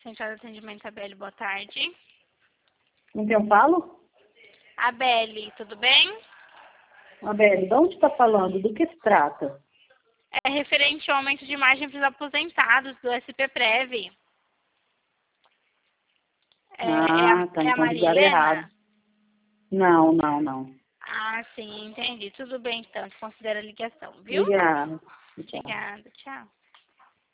Central de Atendimento Abeli, boa tarde. Com quem eu falo? Abeli, tudo bem? Abeli, de onde está falando? Do que se trata? É referente ao aumento de margem para os aposentados do SPPrev. Tá, É a então Maria ligaram errado. Helena? Não. Ah, sim, entendi. Tudo bem, então. Considera a ligação, viu? Obrigada. Tchau. Obrigada, tchau.